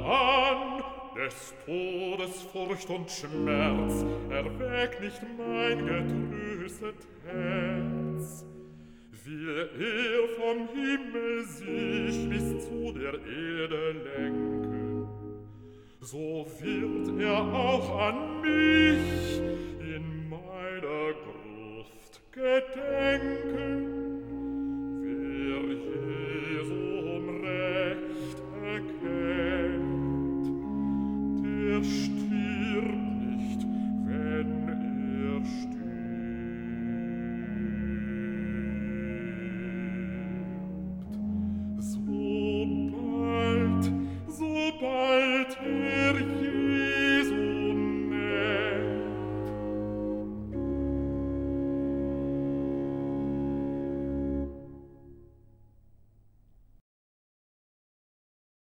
an, des Todes Furcht und Schmerz, erwägt nicht mein getröstet Herz. Will er vom Himmel sich bis zu der Erde lenken, so wird er auch an mich